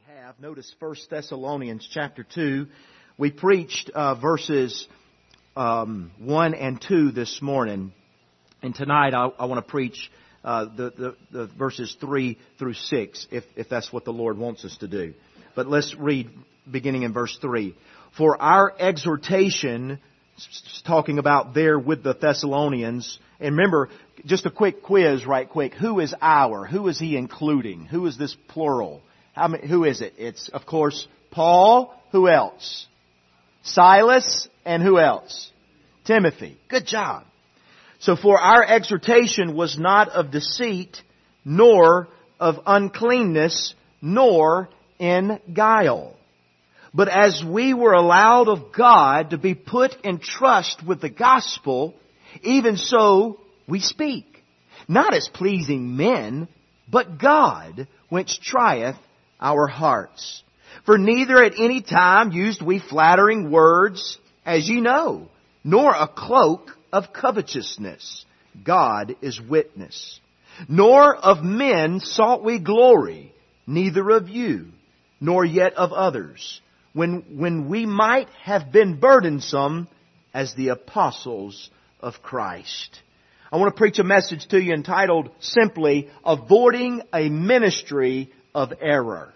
have. Notice 1 Thessalonians chapter 2. We preached verses 1 and 2 this morning. And tonight I want to preach the verses 3 through 6, if that's what the Lord wants us to do. But let's read beginning in verse 3. For our exhortation, talking about there with the Thessalonians, and remember, just a quick quiz right quick. Who is our? Who is he including? Who is this plural? Who is it? It's, of course, Paul. Who else? Silas. And who else? Timothy. Good job. So for our exhortation was not of deceit, nor of uncleanness, nor in guile. But as we were allowed of God to be put in trust with the gospel, even so we speak. Not as pleasing men, but God, which trieth our hearts. For neither at any time used we flattering words, as ye know, nor a cloak of covetousness. God is witness. Nor of men sought we glory, neither of you, nor yet of others, when we might have been burdensome as the apostles of Christ. I want to preach a message to you entitled simply, Avoiding a Ministry of Error.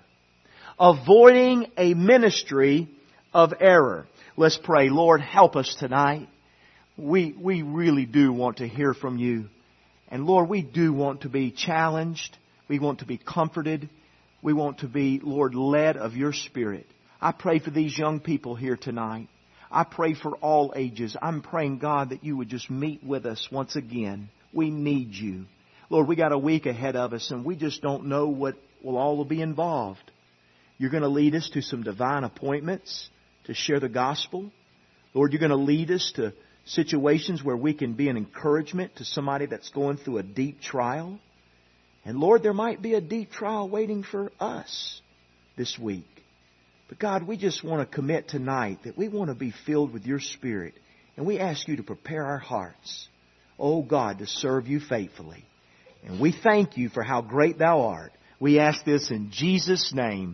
Avoiding a ministry of error. Let's pray. Lord, help us tonight. We really do want to hear from you. And Lord, we do want to be challenged. We want to be comforted. We want to be, Lord, led of your Spirit. I pray for these young people here tonight. I pray for all ages. I'm praying, God, that you would just meet with us once again. We need you. Lord, we got a week ahead of us and we just don't know what will all be involved. You're going to lead us to some divine appointments to share the gospel. Lord, you're going to lead us to situations where we can be an encouragement to somebody that's going through a deep trial. And Lord, there might be a deep trial waiting for us this week. But God, we just want to commit tonight that we want to be filled with your Spirit. And we ask you to prepare our hearts, oh God, to serve you faithfully. And we thank you for how great thou art. We ask this in Jesus' name.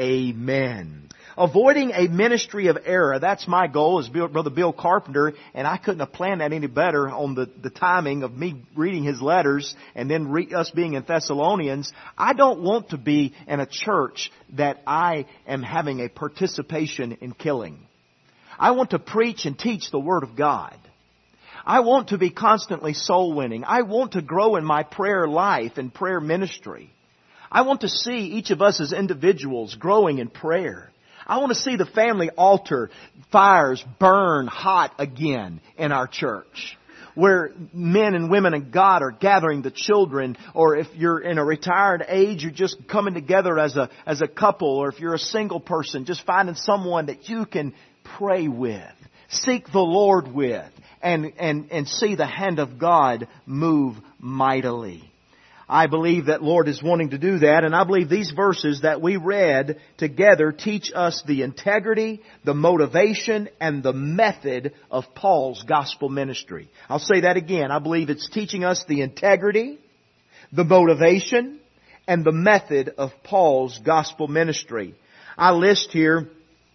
Amen. Avoiding a ministry of error. That's my goal as Brother Bill Carpenter, and I couldn't have planned that any better on the timing of me reading his letters and then us being in Thessalonians. I don't want to be in a church that I am having a participation in killing. I want to preach and teach the Word of God. I want to be constantly soul winning. I want to grow in my prayer life and prayer ministry. I want to see each of us as individuals growing in prayer. I want to see the family altar fires burn hot again in our church, where men and women of God are gathering the children, or if you're in a retired age, you're just coming together as a couple, or if you're a single person, just finding someone that you can pray with, seek the Lord with, and see the hand of God move mightily. I believe that Lord is wanting to do that, and I believe these verses that we read together teach us the integrity, the motivation, and the method of Paul's gospel ministry. I'll say that again. I believe it's teaching us the integrity, the motivation, and the method of Paul's gospel ministry. I list here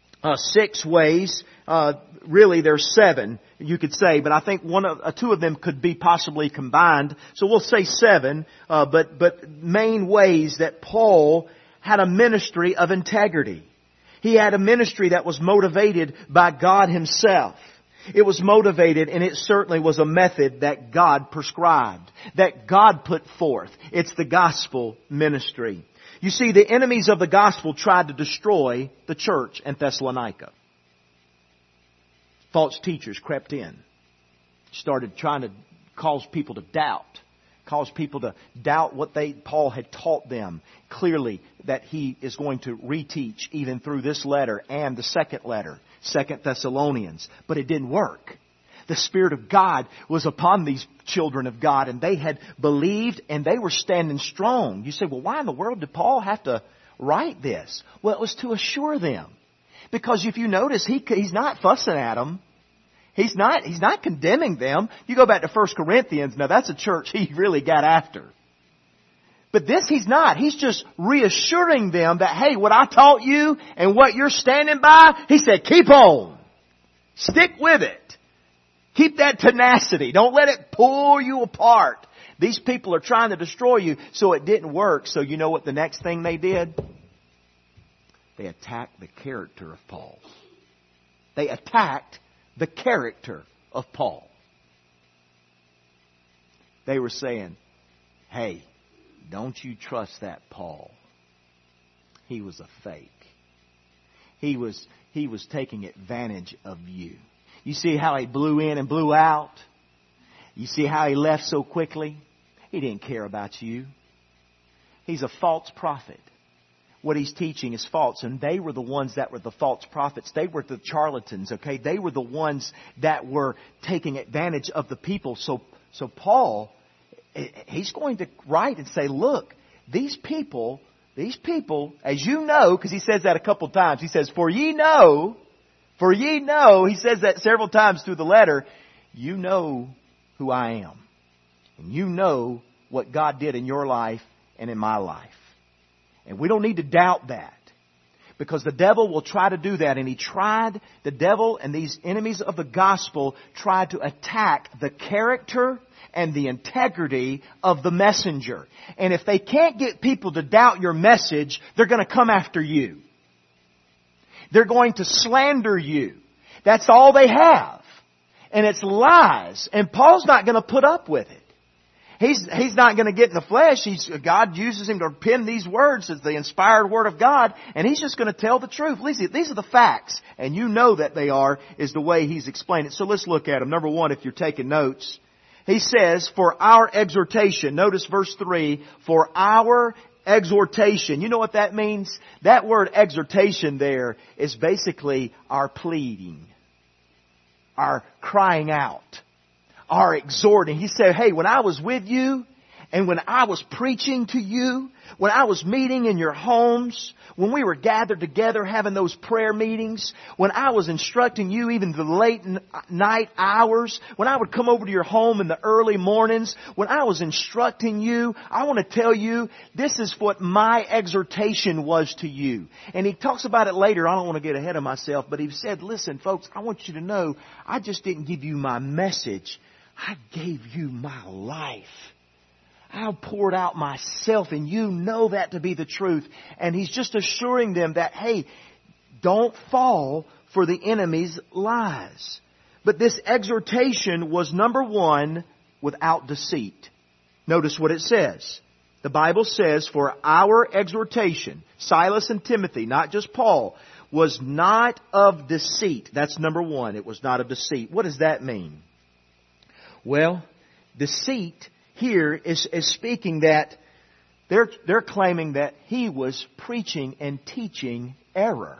6 ways. Really, there's 7, you could say, but I think 2 of them could be possibly combined. So we'll say 7, but main ways that Paul had a ministry of integrity. He had a ministry that was motivated by God Himself. It was motivated, and it certainly was a method that God prescribed, that God put forth. It's the gospel ministry. You see, the enemies of the gospel tried to destroy the church in Thessalonica. False teachers crept in, started trying to cause people to doubt what Paul had taught them. Clearly that he is going to reteach even through this letter and the second letter, 2 Thessalonians. But it didn't work. The Spirit of God was upon these children of God, and they had believed and they were standing strong. You say, well, why in the world did Paul have to write this? Well, it was to assure them. Because if you notice, he's not fussing at them. He's not condemning them. You go back to 1 Corinthians, now that's a church he really got after. But this he's not. He's just reassuring them that, hey, what I taught you and what you're standing by, he said, keep on. Stick with it. Keep that tenacity. Don't let it pull you apart. These people are trying to destroy you, so it didn't work. So you know what the next thing they did? They attacked the character of Paul. They attacked the character of Paul. They were saying, hey, don't you trust that Paul. He was a fake. He was taking advantage of you. You see how he blew in and blew out? You see how he left so quickly? He didn't care about you. He's a false prophet. What he's teaching is false. And they were the ones that were the false prophets. They were the charlatans, okay? They were the ones that were taking advantage of the people. So Paul, he's going to write and say, look, these people, as you know, because he says that a couple times. He says, for ye know, he says that several times through the letter, you know who I am. And you know what God did in your life and in my life. And we don't need to doubt that. Because the devil will try to do that. And the devil and these enemies of the gospel tried to attack the character and the integrity of the messenger. And if they can't get people to doubt your message, they're going to come after you. They're going to slander you. That's all they have. And it's lies. And Paul's not going to put up with it. He's not going to get in the flesh. God uses him to pen these words as the inspired Word of God. And he's just going to tell the truth. These are the facts. And you know that they are, is the way he's explained it. So let's look at them. Number one, if you're taking notes. He says, for our exhortation. Notice verse 3. For our exhortation. You know what that means? That word exhortation there is basically our pleading. Our crying out. Our exhorting. He said, hey, when I was with you and when I was preaching to you, when I was meeting in your homes, when we were gathered together having those prayer meetings, when I was instructing you even the late night hours, when I would come over to your home in the early mornings, when I was instructing you, I want to tell you, this is what my exhortation was to you. And he talks about it later. I don't want to get ahead of myself, but he said, listen, folks, I want you to know, I just didn't give you my message. I gave you my life. I poured out myself, and you know that to be the truth. And he's just assuring them that, hey, don't fall for the enemy's lies. But this exhortation was, number one, without deceit. Notice what it says. The Bible says, for our exhortation, Silas and Timothy, not just Paul, was not of deceit. That's number one. It was not of deceit. What does that mean? Well, deceit here is speaking that they're claiming that he was preaching and teaching error.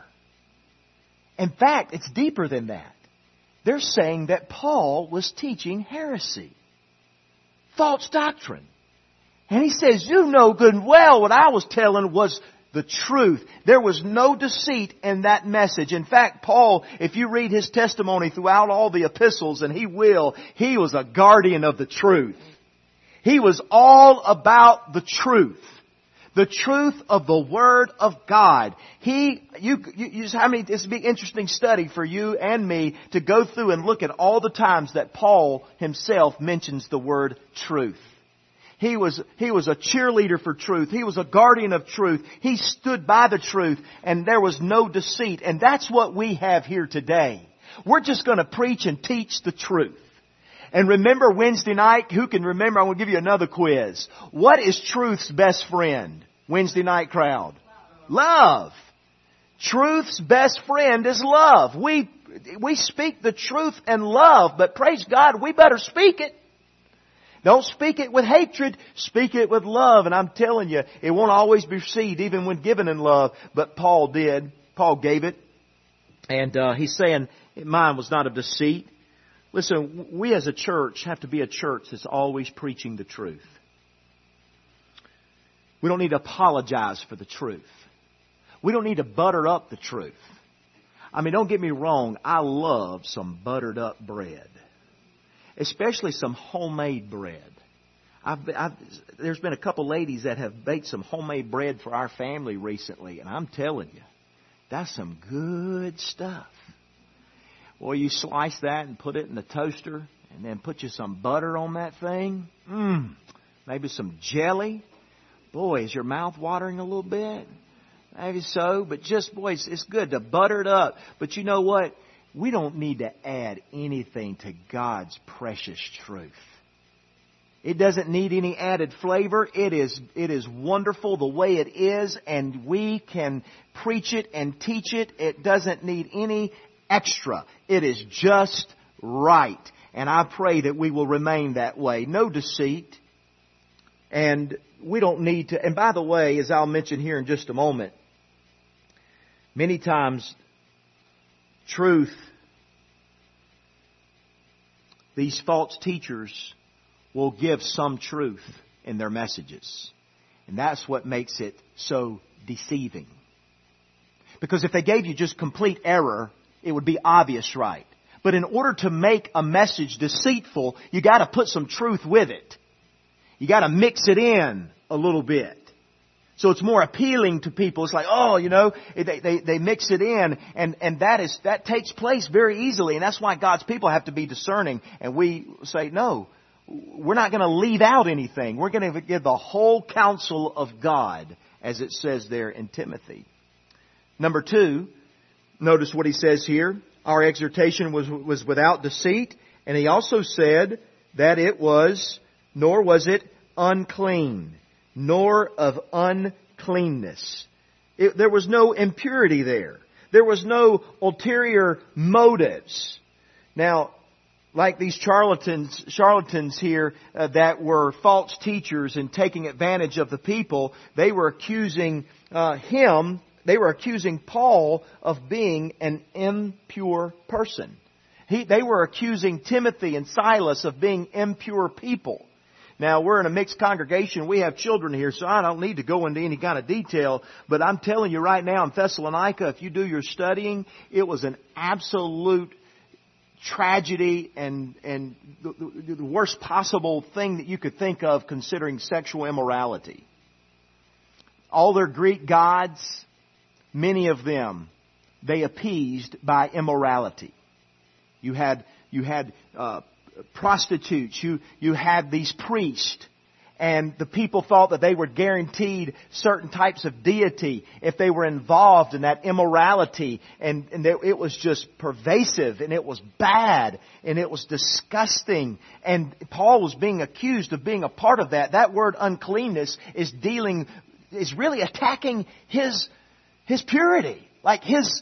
In fact, it's deeper than that. They're saying that Paul was teaching heresy, false doctrine. And he says, you know good and well what I was telling was the truth. There was no deceit in that message. In fact, Paul, if you read his testimony throughout all the epistles, and he was a guardian of the truth. He was all about the truth. The truth of the Word of God. This would be an interesting study for you and me to go through and look at all the times that Paul himself mentions the word truth. He was a cheerleader for truth. He was a guardian of truth. He stood by the truth, and there was no deceit. And that's what we have here today. We're just going to preach and teach the truth. And remember Wednesday night? Who can remember? I'm going to give you another quiz. What is truth's best friend? Wednesday night crowd. Love. Truth's best friend is love. We speak the truth and love, but praise God, we better speak it. Don't speak it with hatred. Speak it with love. And I'm telling you, it won't always be received even when given in love. But Paul did. Paul gave it. And he's saying, mine was not of deceit. Listen, we as a church have to be a church that's always preaching the truth. We don't need to apologize for the truth. We don't need to butter up the truth. I mean, don't get me wrong. I love some buttered up bread. Especially some homemade bread. There's been a couple ladies that have baked some homemade bread for our family recently, and I'm telling you, that's some good stuff. Well, you slice that and put it in the toaster, and then put you some butter on that thing. Maybe some jelly. Boy, is your mouth watering a little bit? Maybe so, but just, boy, it's good to butter it up. But you know what? We don't need to add anything to God's precious truth. It doesn't need any added flavor. It is wonderful the way it is, and we can preach it and teach it. It doesn't need any extra. It is just right. And I pray that we will remain that way. No deceit. And we don't need to... And by the way, as I'll mention here in just a moment, many times truth, these false teachers will give some truth in their messages. And that's what makes it so deceiving. Because if they gave you just complete error, it would be obvious, right? But in order to make a message deceitful, you got to put some truth with it. You got to mix it in a little bit. So it's more appealing to people. It's like, oh, you know, they mix it in, and that takes place very easily. And that's why God's people have to be discerning. And we say, no, we're not going to leave out anything. We're going to give the whole counsel of God, as it says there in Timothy. Number 2, notice what he says here. Our exhortation was without deceit. And he also said that it was, nor was it unclean, nor of uncleanness. There was no impurity there. There was no ulterior motives. Now, like these charlatans here that were false teachers and taking advantage of the people, they were accusing they were accusing Paul of being an impure person. They were accusing Timothy and Silas of being impure people. Now, we're in a mixed congregation. We have children here, so I don't need to go into any kind of detail. But I'm telling you right now in Thessalonica, if you do your studying, it was an absolute tragedy and the worst possible thing that you could think of considering sexual immorality. All their Greek gods, many of them, they appeased by immorality. You had prostitutes. You had these priests. And the people thought that they were guaranteed certain types of deity if they were involved in that immorality. And it was just pervasive, and it was bad, and it was disgusting. And Paul was being accused of being a part of that. That word uncleanness is really attacking his purity. Like his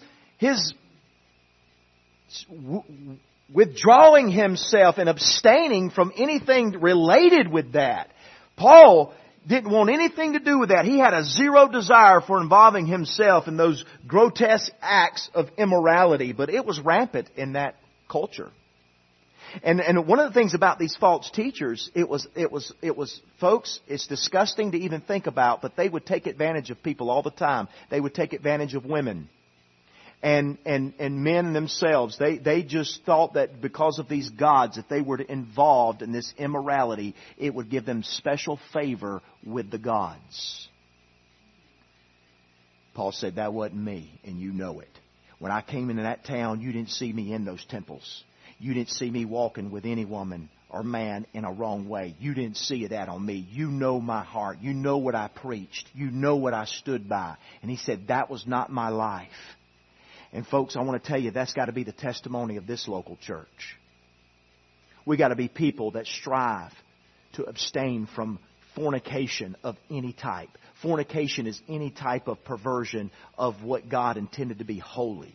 withdrawing himself and abstaining from anything related with that. Paul didn't want anything to do with that. He had a zero desire for involving himself in those grotesque acts of immorality, but it was rampant in that culture. And one of the things about these false teachers, it was folks, it's disgusting to even think about, but they would take advantage of people all the time. They would take advantage of women. And men themselves, they just thought that because of these gods, if they were involved in this immorality, it would give them special favor with the gods. Paul said, that wasn't me, and you know it. When I came into that town, you didn't see me in those temples. You didn't see me walking with any woman or man in a wrong way. You didn't see that on me. You know my heart. You know what I preached. You know what I stood by. And he said, that was not my life. And folks, I want to tell you, that's got to be the testimony of this local church. We got to be people that strive to abstain from fornication of any type. Fornication is any type of perversion of what God intended to be holy.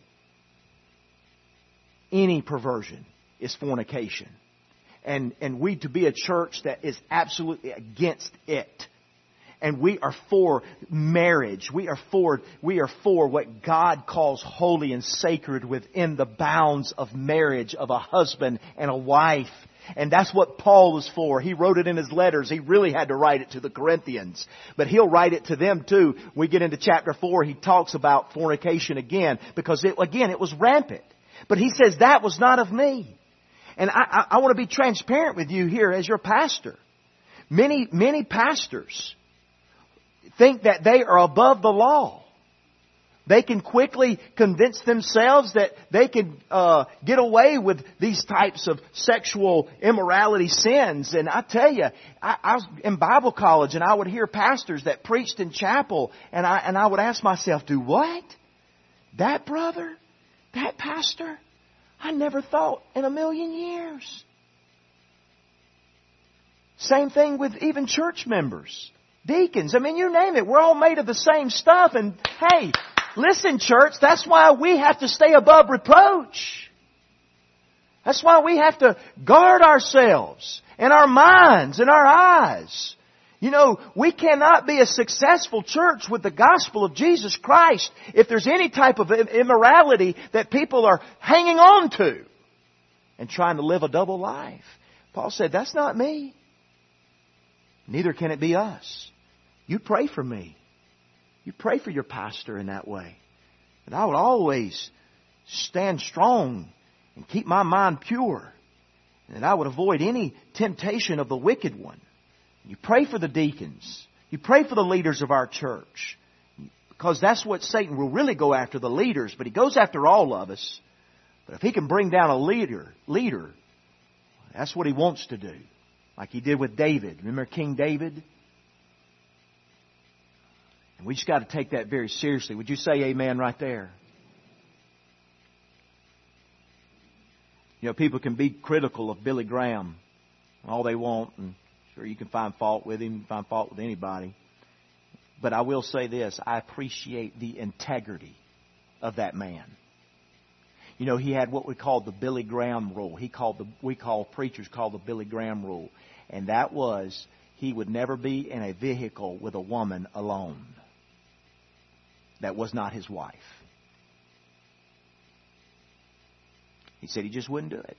Any perversion is fornication. And we to be a church that is absolutely against it. And we are for marriage. We are for what God calls holy and sacred within the bounds of marriage, of a husband and a wife. And that's what Paul was for. He wrote it in his letters. He really had to write it to the Corinthians. But he'll write it to them too. When we get into chapter 4, he talks about fornication again. Because it was rampant. But he says, that was not of me. And I want to be transparent with you here as your pastor. Many pastors think that they are above the law. They can quickly convince themselves that they can get away with these types of sexual immorality sins. And I tell you, I was in Bible college and I would hear pastors that preached in chapel, and I would ask myself, do what? That brother? That pastor? I never thought in a million years. Same thing with even church members. Deacons. I mean, you name it. We're all made of the same stuff. And hey, listen, church, that's why we have to stay above reproach. That's why we have to guard ourselves and our minds and our eyes. You know, we cannot be a successful church with the gospel of Jesus Christ if there's any type of immorality that people are hanging on to and trying to live a double life. Paul said, that's not me. Neither can it be us. You pray for me. You pray for your pastor in that way. And I would always stand strong and keep my mind pure. And I would avoid any temptation of the wicked one. You pray for the deacons. You pray for the leaders of our church. Because that's what Satan will really go after, the leaders. But he goes after all of us. But if he can bring down a leader, that's what he wants to do. Like he did with David. Remember King David? And we just got to take that very seriously. Would you say amen right there? You know, people can be critical of Billy Graham all they want, and sure you can find fault with him, find fault with anybody. But I will say this, I appreciate the integrity of that man. You know, he had what we call the Billy Graham rule. Preachers call the Billy Graham rule. And that was, he would never be in a vehicle with a woman alone that was not his wife. He said he just wouldn't do it.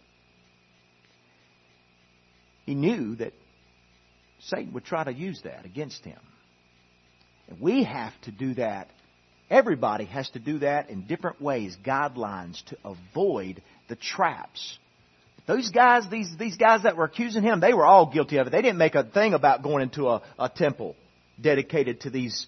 He knew that Satan would try to use that against him. And we have to do that. Everybody has to do that in different ways, guidelines to avoid the traps. Those guys, these guys that were accusing him, they were all guilty of it. They didn't make a thing about going into a temple dedicated to these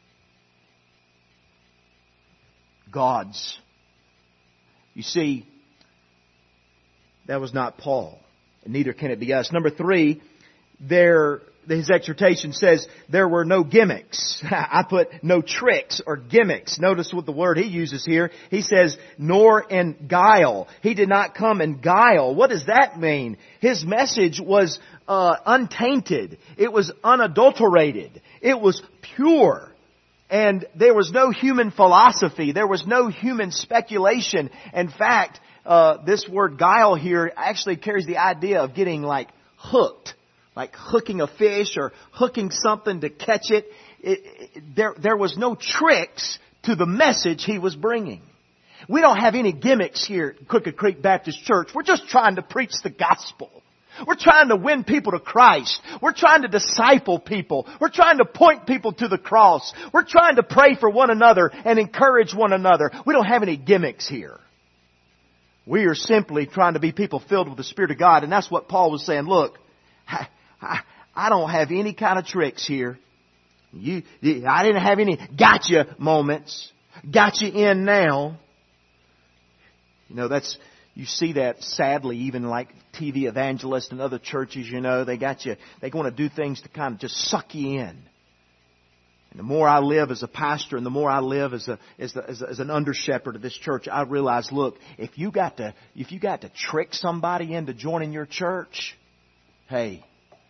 gods. You see, that was not Paul, and neither can it be us. Number 3, his exhortation says there were no gimmicks. I put no tricks or gimmicks. Notice what the word he uses here. He says, nor in guile. He did not come in guile. What does that mean? His message was untainted. It was unadulterated. It was pure. And there was no human philosophy. There was no human speculation. In fact, this word guile here actually carries the idea of getting like hooked. Like hooking a fish or hooking something to catch it. There was no tricks to the message he was bringing. We don't have any gimmicks here at Crooked Creek Baptist Church. We're just trying to preach the gospel. We're trying to win people to Christ. We're trying to disciple people. We're trying to point people to the cross. We're trying to pray for one another and encourage one another. We don't have any gimmicks here. We are simply trying to be people filled with the Spirit of God. And that's what Paul was saying. Look, I don't have any kind of tricks here. I didn't have any gotcha moments. Got you in now. You know, you see that sadly even like TV evangelists and other churches, you know, they want to do things to kind of just suck you in. And the more I live as a pastor and the more I live as an under shepherd of this church, I realize, look, if you got to trick somebody into joining your church, hey,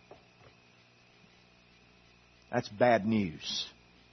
that's bad news.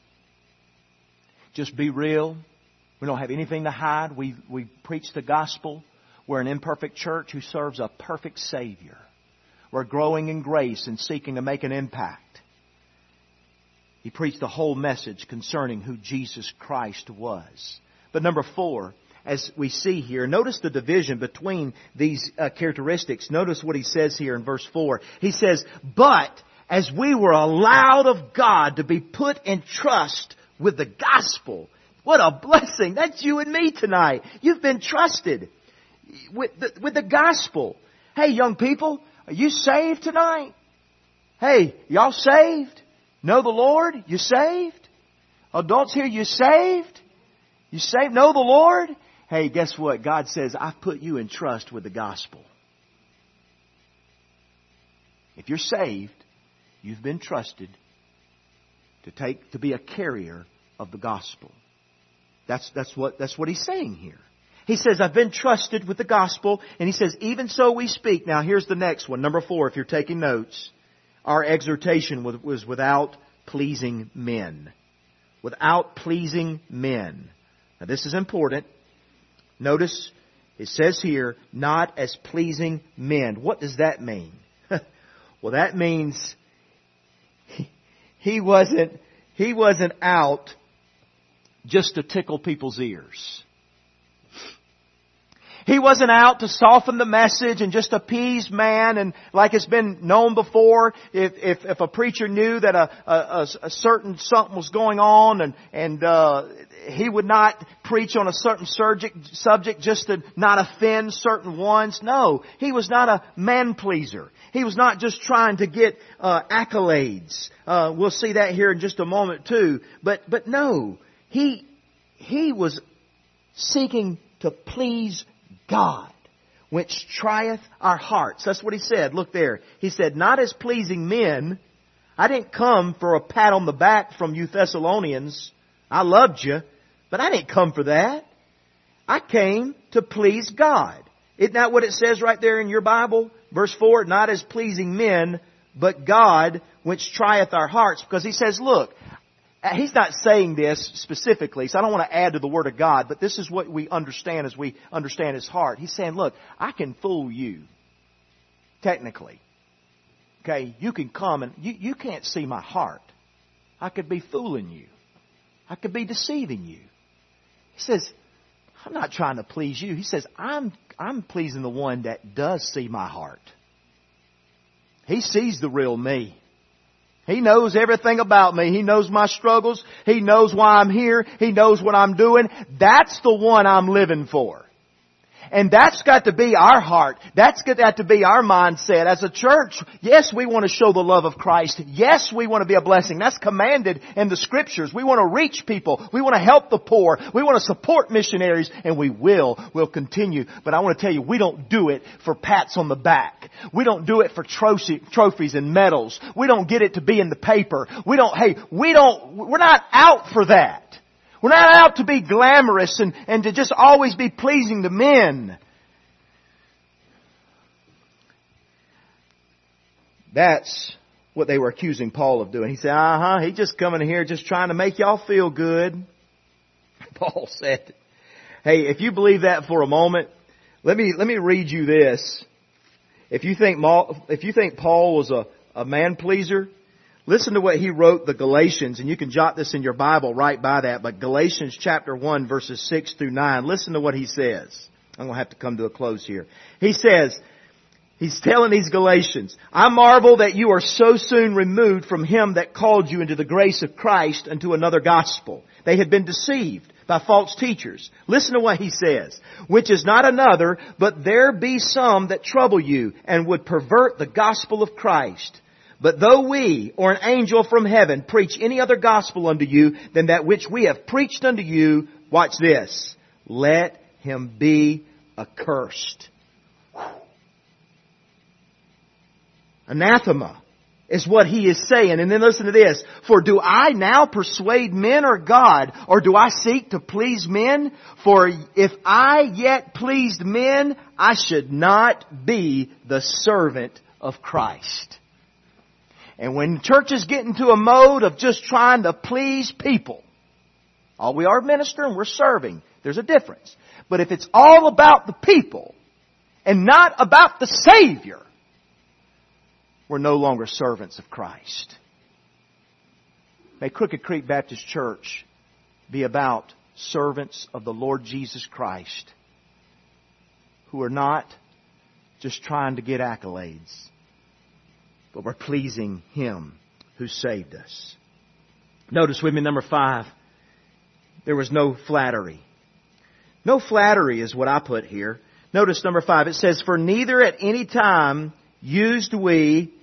Just be real. We don't have anything to hide. We preach the gospel. We're an imperfect church who serves a perfect Savior. We're growing in grace and seeking to make an impact. He preached the whole message concerning who Jesus Christ was. But number 4, as we see here, notice the division between these characteristics. Notice what he says here in verse 4. He says, but as we were allowed of God to be put in trust with the gospel. What a blessing. That's you and me tonight. You've been trusted with the gospel. Hey, young people, are you saved tonight? Hey, y'all saved? Know the Lord? You saved? Adults here, you saved? You saved? Know the Lord? Hey, guess what? God says, I've put you in trust with the gospel. If you're saved, you've been trusted to be a carrier of the gospel. That's what he's saying here. He says, I've been trusted with the gospel. And he says, even so we speak. Now here's the next one. Number 4, if you're taking notes. Our exhortation was without pleasing men. Without pleasing men. Now this is important. Notice it says here, not as pleasing men. What does that mean? Well, that means he wasn't out just to tickle people's ears. He wasn't out to soften the message and just appease man. And like it's been known before, if a preacher knew that a certain something was going on and he would not preach on a certain subject just to not offend certain ones. No, he was not a man pleaser. He was not just trying to get accolades. We'll see that here in just a moment too. But no, he was seeking to please God, which trieth our hearts. That's what he said. Look there. He said, not as pleasing men. I didn't come for a pat on the back from you Thessalonians. I loved you, but I didn't come for that. I came to please God. Isn't that what it says right there in your Bible? Verse 4, not as pleasing men, but God, which trieth our hearts. Because he says, look, he's not saying this specifically, so I don't want to add to the Word of God, but this is what we understand as we understand His heart. He's saying, look, I can fool you, technically. Okay, you can come and you can't see my heart. I could be fooling you. I could be deceiving you. He says, I'm not trying to please you. He says, I'm pleasing the one that does see my heart. He sees the real me. He knows everything about me. He knows my struggles. He knows why I'm here. He knows what I'm doing. That's the one I'm living for. And that's got to be our heart. That's got to be our mindset. As a church, yes, we want to show the love of Christ. Yes, we want to be a blessing. That's commanded in the Scriptures. We want to reach people. We want to help the poor. We want to support missionaries. And we will. We'll continue. But I want to tell you, we don't do it for pats on the back. We don't do it for trophies and medals. We don't get it to be in the paper. We're not out for that. We're not out to be glamorous and to just always be pleasing to men. That's what they were accusing Paul of doing. He said, he's just coming here just trying to make y'all feel good. Paul said, hey, if you believe that for a moment, let me read you this. If you think Paul was a man pleaser, listen to what he wrote the Galatians, and you can jot this in your Bible right by that, but Galatians chapter 1 verses 6 through 9. Listen to what he says. I'm going to have to come to a close here. He says, he's telling these Galatians, I marvel that you are so soon removed from him that called you into the grace of Christ unto another gospel. They had been deceived by false teachers. Listen to what he says. Which is not another, but there be some that trouble you and would pervert the gospel of Christ. But though we, or an angel from heaven, preach any other gospel unto you than that which we have preached unto you, watch this, let him be accursed. Anathema is what he is saying. And then listen to this. For do I now persuade men or God, or do I seek to please men? For if I yet pleased men, I should not be the servant of Christ. And when churches get into a mode of just trying to please people, we are ministering, we're serving. There's a difference. But if it's all about the people and not about the Savior, we're no longer servants of Christ. May Crooked Creek Baptist Church be about servants of the Lord Jesus Christ who are not just trying to get accolades, but we're pleasing Him who saved us. Notice with me number 5. There was no flattery. No flattery is what I put here. Notice number 5. It says, for neither at any time used we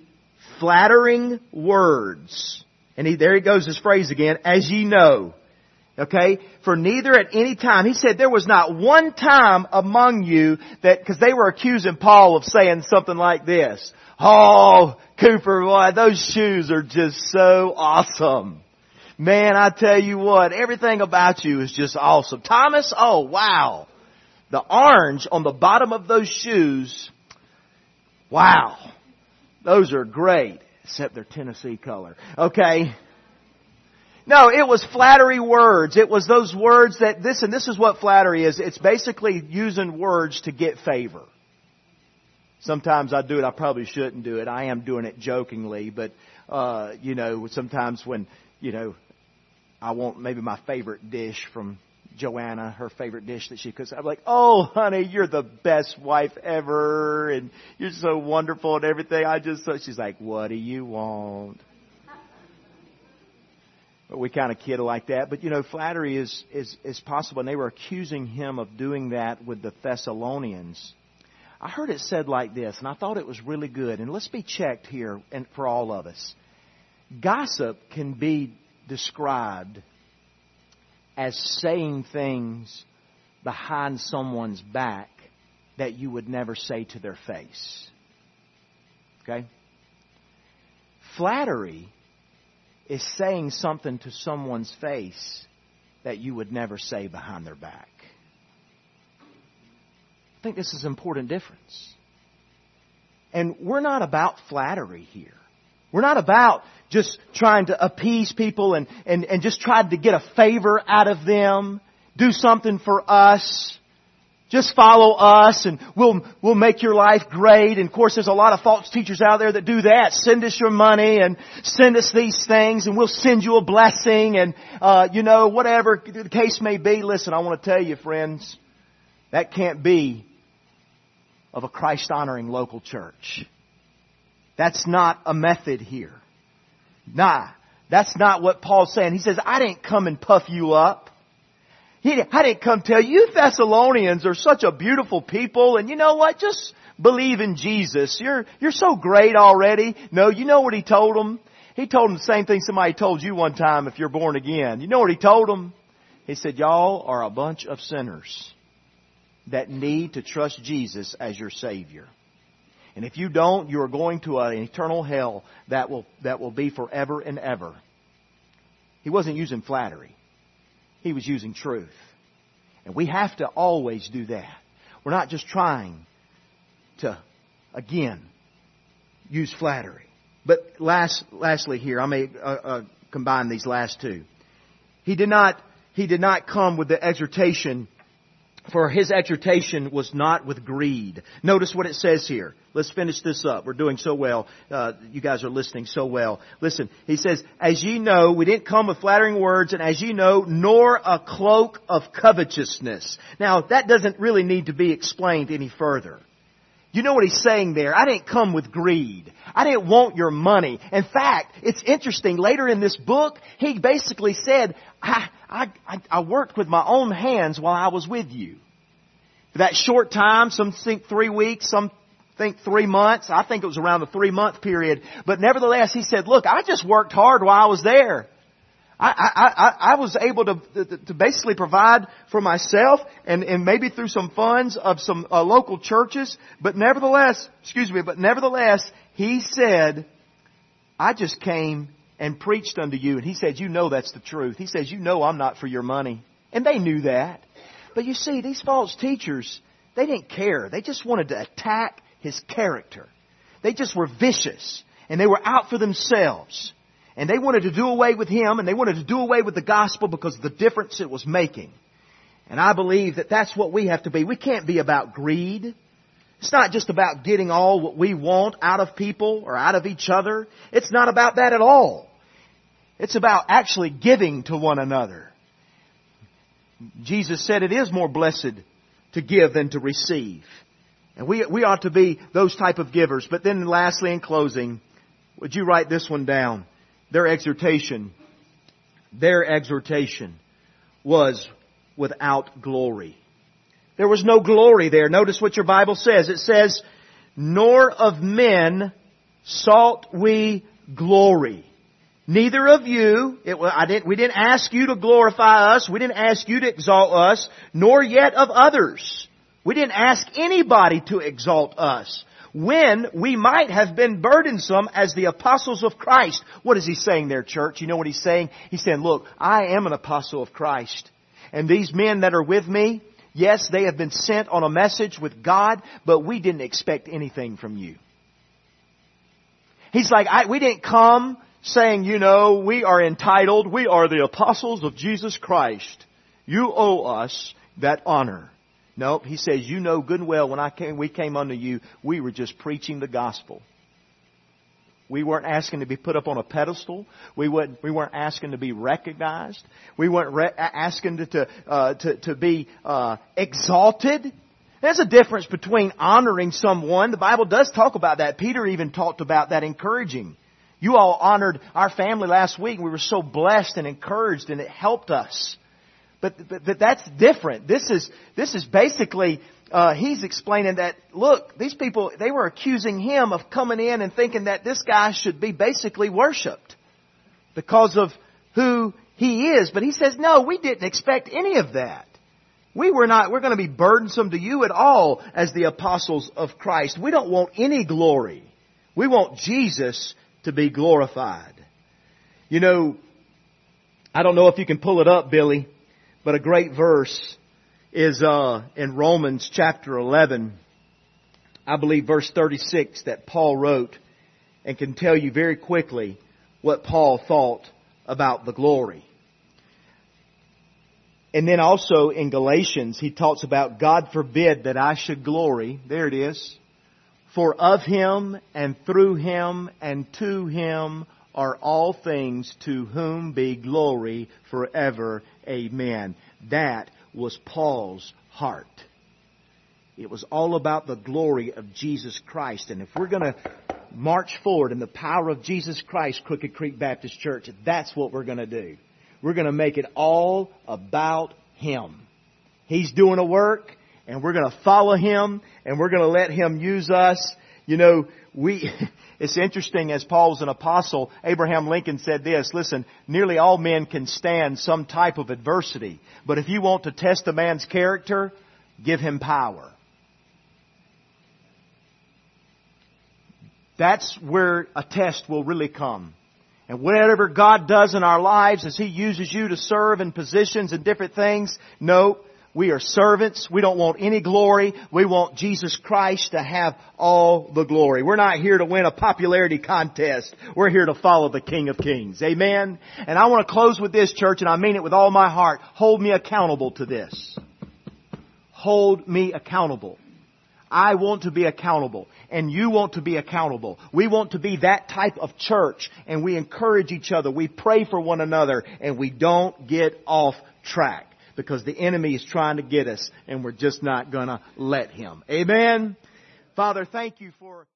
flattering words. And there he goes, his phrase again, as ye know. Okay? For neither at any time, he said there was not one time among you that, because they were accusing Paul of saying something like this. Oh, Cooper, boy, those shoes are just so awesome. Man, I tell you what, everything about you is just awesome. Thomas, oh wow. The orange on the bottom of those shoes, wow. Those are great. Except they're Tennessee color. Okay? No, it was flattery words. It was those words that this is what flattery is. It's basically using words to get favor. Sometimes I do it. I probably shouldn't do it. I am doing it jokingly, but, sometimes when, I want maybe my favorite dish from Joanna, her favorite dish that she cooks. I'm like, oh, honey, you're the best wife ever, and you're so wonderful and everything. She's like, what do you want? But we kind of kid like that. But, flattery is possible. And they were accusing him of doing that with the Thessalonians. I heard it said like this, and I thought it was really good. And let's be checked here and for all of us. Gossip can be described as saying things behind someone's back that you would never say to their face. Okay? Flattery is saying something to someone's face that you would never say behind their back. I think this is an important difference. And we're not about flattery here. We're not about just trying to appease people and just trying to get a favor out of them. Do something for us. Just follow us and we'll make your life great. And of course there's a lot of false teachers out there that do that. Send us your money and send us these things and we'll send you a blessing and, whatever the case may be. Listen, I want to tell you, friends, that can't be of a Christ-honoring local church. That's not a method here. Nah, that's not what Paul's saying. He says, I didn't come and puff you up. I didn't come tell you Thessalonians are such a beautiful people and you know what? Just believe in Jesus. You're so great already. No, you know what he told them? He told them the same thing somebody told you one time if you're born again. You know what he told them? He said, y'all are a bunch of sinners that need to trust Jesus as your Savior. And if you don't, you are going to an eternal hell that will be forever and ever. He wasn't using flattery. He was using truth. And we have to always do that. We're not just trying to, again, use flattery. But lastly here, I may combine these last two. He did not come with the exhortation, for his exhortation was not with greed. Notice what it says here. Let's finish this up. We're doing so well. You guys are listening so well. Listen, he says, as ye know, we didn't come with flattering words, and as ye know, nor a cloak of covetousness. Now, that doesn't really need to be explained any further. You know what he's saying there? I didn't come with greed. I didn't want your money. In fact, it's interesting. Later in this book, he basically said, I worked with my own hands while I was with you. For that short time, some think 3 weeks, some think 3 months. I think it was around the 3-month period. But nevertheless, he said, look, I just worked hard while I was there. I was able to basically provide for myself and maybe through some funds of some local churches. But nevertheless, he said, I just came and preached unto you. And he said, you know that's the truth. He says, you know I'm not for your money. And they knew that. But you see, these false teachers, they didn't care. They just wanted to attack his character. They just were vicious. And they were out for themselves. And they wanted to do away with him, and they wanted to do away with the gospel because of the difference it was making. And I believe that that's what we have to be. We can't be about greed. It's not just about getting all what we want out of people or out of each other. It's not about that at all. It's about actually giving to one another. Jesus said it is more blessed to give than to receive. And we ought to be those type of givers. But then lastly, in closing, would you write this one down? Their exhortation was without glory. There was no glory there. Notice what your Bible says. It says, nor of men sought we glory. Neither of you, we didn't ask you to glorify us, we didn't ask you to exalt us, nor yet of others. We didn't ask anybody to exalt us, when we might have been burdensome as the apostles of Christ. What is he saying there, church? You know what he's saying? He's saying, look, I am an apostle of Christ. And these men that are with me, yes, they have been sent on a message with God, but we didn't expect anything from you. He's like, we didn't come saying, we are entitled, we are the apostles of Jesus Christ. You owe us that honor. Nope, he says, you know good and well when we came unto you, we were just preaching the gospel. We weren't asking to be put up on a pedestal. We weren't asking to be recognized. We weren't asking to be exalted. There's a difference between honoring someone. The Bible does talk about that. Peter even talked about that, encouraging. You all honored our family last week. We were so blessed and encouraged, and it helped us. But that's different. This is basically, he's explaining that, look, these people, they were accusing him of coming in and thinking that this guy should be basically worshipped because of who he is. But he says, no, we didn't expect any of that. We're going to be burdensome to you at all as the apostles of Christ. We don't want any glory. We want Jesus to be glorified. I don't know if you can pull it up, Billy, but a great verse is in Romans chapter 11, I believe verse 36, that Paul wrote, and can tell you very quickly what Paul thought about the glory. And then also in Galatians, he talks about, God forbid that I should glory. There it is. For of Him and through Him and to Him are all things, to whom be glory forever. Amen. That was Paul's heart. It was all about the glory of Jesus Christ. And if we're going to march forward in the power of Jesus Christ, Crooked Creek Baptist Church, that's what we're going to do. We're going to make it all about Him. He's doing a work, and we're going to follow Him, and we're going to let Him use us. It's interesting, as Paul's an apostle, Abraham Lincoln said this, listen, nearly all men can stand some type of adversity. But if you want to test a man's character, give him power. That's where a test will really come. And whatever God does in our lives as He uses you to serve in positions and different things, no, we are servants. We don't want any glory. We want Jesus Christ to have all the glory. We're not here to win a popularity contest. We're here to follow the King of Kings. Amen? And I want to close with this, church, and I mean it with all my heart. Hold me accountable to this. Hold me accountable. I want to be accountable, and you want to be accountable. We want to be that type of church, and we encourage each other. We pray for one another, and we don't get off track, because the enemy is trying to get us, and we're just not going to let him. Amen? Father, thank you for